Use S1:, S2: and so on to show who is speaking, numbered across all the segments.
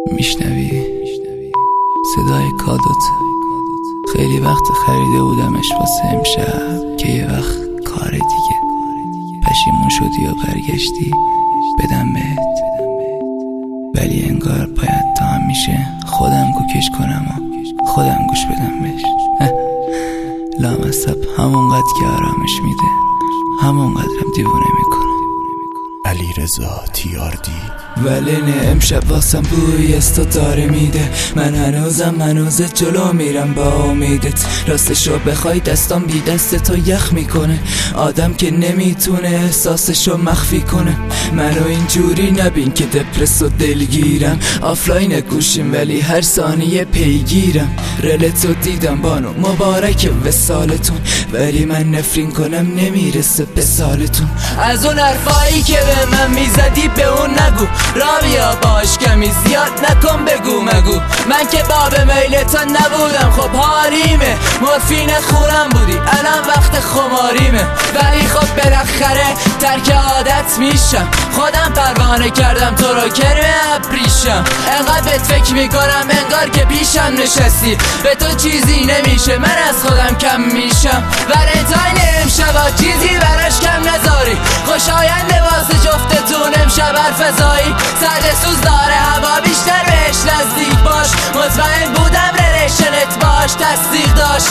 S1: میشنوی صدای کادوت. خیلی وقت خریده بودمش واسه امشب که یه وقت کار دیگه پشیمون شدی و برگشتی بدم بهت، ولی انگار باید تا همیشه خودم کوکش کنم و خودم گوش بدم بهش. لامصب همونقدر که آرامش میده همونقدرم دیوونه میکنه.
S2: علیرضا تیاردی.
S1: ولی نه امشب واسم بوی استو داره میده، من هنوز جلو میرم با امیدت. راستشو بخوای دستام بی دست تو یخ میکنه، آدم که نمیتونه احساسشو مخفی کنه. منو اینجوری نبین که دپرس و دلگیرم، آفلاین گوشیم ولی هر ثانیه پیگیرم. رلتو دیدم بانو مبارک وصالتون، ولی من نفرین کنم نمیرسه به سالتون. از اون حرفایی که به من میزدی به اون نگو، رابیا باش کمی زیاد نکن بگو مگو. من که باب میلتان نبودم، خب حاریمه مورفین خونم بودی الان وقت خماریمه. ولی خب بالاخره ترک عادت میشم، خودم پروانه کردم تو رو کرمه ابریشم. انقدر بهت فکر میکنم انگار که پیشم نشستی، به تو چیزی نمیشه من از خودم کم میشم. ولنتاین امشبا چیزی براش کم نذاری، خوشاینده واسه جفتتون امشب فضایی. سرد سوز داره هوا بیشتر بهش نزدیک باش، مطمئن بودم ریلیشنت باش تصدیق داشت.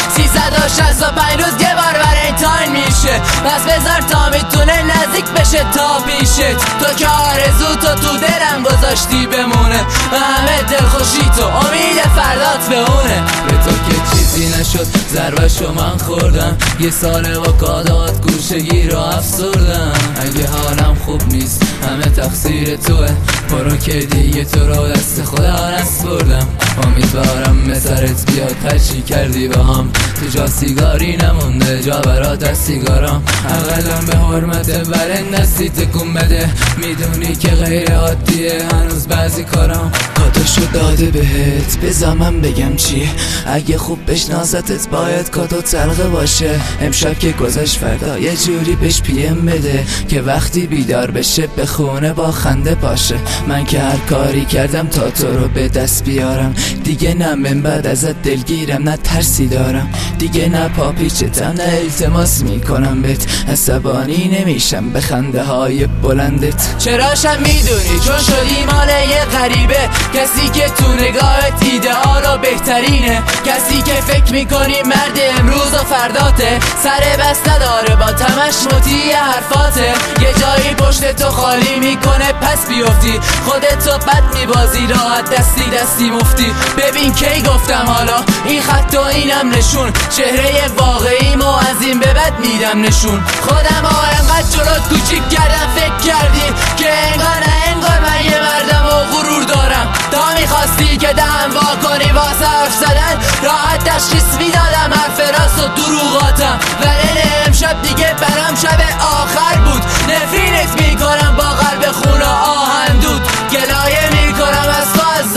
S1: 365 روز یه بار ولنتاین میشه، پس بذار تا میتونه نزدیک بشه تا پیشت. تو که آرزو تو دلم گذاشتی بمونه و همه دلخوشی تو امید فردات به اونه. به تو که چیزی نشد ضربشو من خوردم، یه ساله با کادات گوشگی رو افسردم. اگه حالم خوب نیست همه تقصیر توه، برو که دیگه تو رو دست خدا نسپردم. امیدوارم به سرت بیاد هرچی کردی با هم، تو جا سیگاری نمونده جا برات از سیگارم. اقلم به حرمت برن دستی تکون بده، میدونی که غیر عادیه هنوز بعضی کارم. کادوشو داده بهت بذار من بگم چیه، اگه خوب بشناستت باید کادو تلقه باشه. امشب که گذشت فردا یه جوری بهش پیم بده که وقتی بیدار بشه به خونه با خنده باشه. من که هر کاری کردم تا تو رو به دست بیارم، دیگه نه من بعد ازت دلگیرم نه ترسی دارم. دیگه نه پاپیچتم نه التماس میکنم بهت، عصبانی نمیشم به خنده های بلندت. چراشم میدونی چون شدی مال یه غریبه، کسی که تو نگاهت ایدئال و بهترینه، کسی که فکر میکنی مرد امروز و فرداته، سر بس نداره با تمش مطیع حرفاته. یه جایی پشت تو خالی میکنه پس بیفتی، خودتو بد میبازی راحت دستی مفتی. ببین کی گفتم حالا این خط و اینم نشون، چهره واقعیمو از این به بعد میدم نشون. خودم انقدر جلوت کوچیک کردم فکر کردی که انگار من یه مردم و غرور دارم. تا میخواستی که دهم وا کنی واسه حرف زدن، راحت تشخیص میدادم حرف راست و دروغاتم. ولی امشب دیگه برام شب آخر بود، نفرینت میکنم با قلب خون و آهن دود. گلایه میکنم از تو از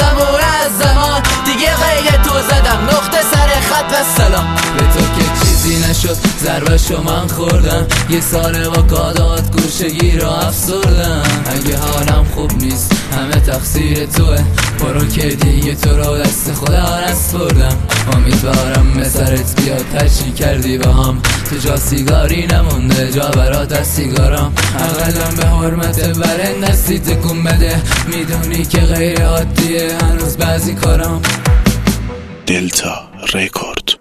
S1: زمان، دیگه غیر تو زدم نقطه سر خط و سلام. به تو که چیزی نشد ضربشو من خوردم، یه ساله با کادات گوشگی رو افسردم. اگه حالم خوب نیست همه تقصیر توه، برو که دیگه تو رو دست خدا نسپردم. امیدوارم به سرت بیاد هرچی کردی با هم، تو جا سیگاری نمونده جا برات از سیگارم. اقلم به حرمت برن دستی تکون بده، میدونی که غیر عادیه هنوز بعضی کارم.
S2: دلتا رکورد.